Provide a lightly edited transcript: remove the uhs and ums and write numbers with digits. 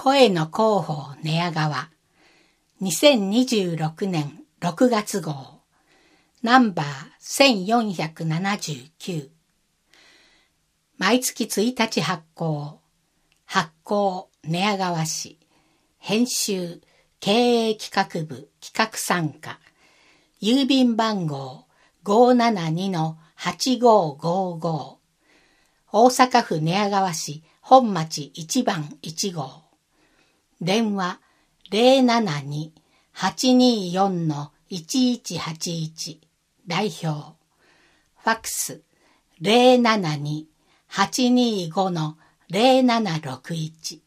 声の広報寝屋川2026年6月号ナンバー1479毎月1日発行寝屋川市編集経営企画部企画参加郵便番号 572-8555 大阪府寝屋川市本町1番1号電話 072-824-1181 代表ファックス 072-825-0761